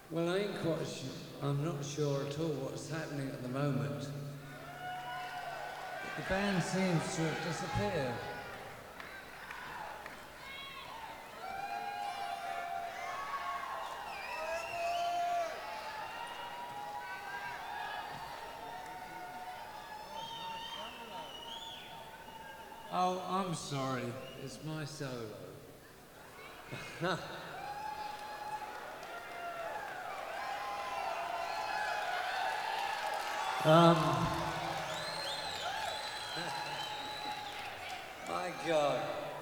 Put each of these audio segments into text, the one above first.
Well, I ain't quite sure. I'm not sure at all what's happening at the moment. The band seems to have disappeared. Oh, I'm sorry. It's my solo. um, my God.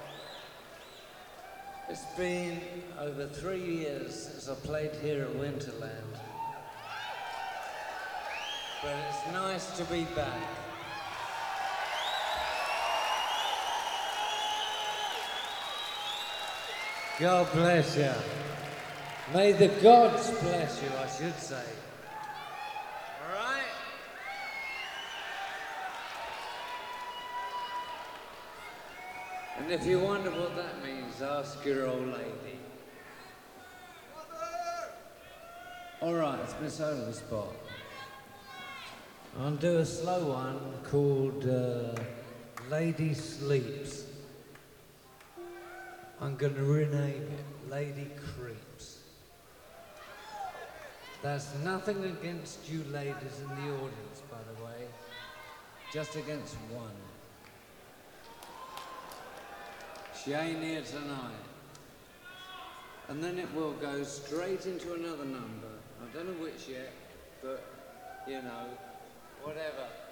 It's been over 3 years since I played here at Winterland. But it's nice to be back. God bless you. May the gods bless you, I should say. All right? And if you wonder what that means, ask your old lady. All right, it's my solo spot. I'll do a slow one called Lady Sleeps. I'm going to rename it Lady Creeps. That's nothing against you ladies in the audience, by the way. Just against one. She ain't here tonight. And then it will go straight into another number. I don't know which yet, but, you know, whatever.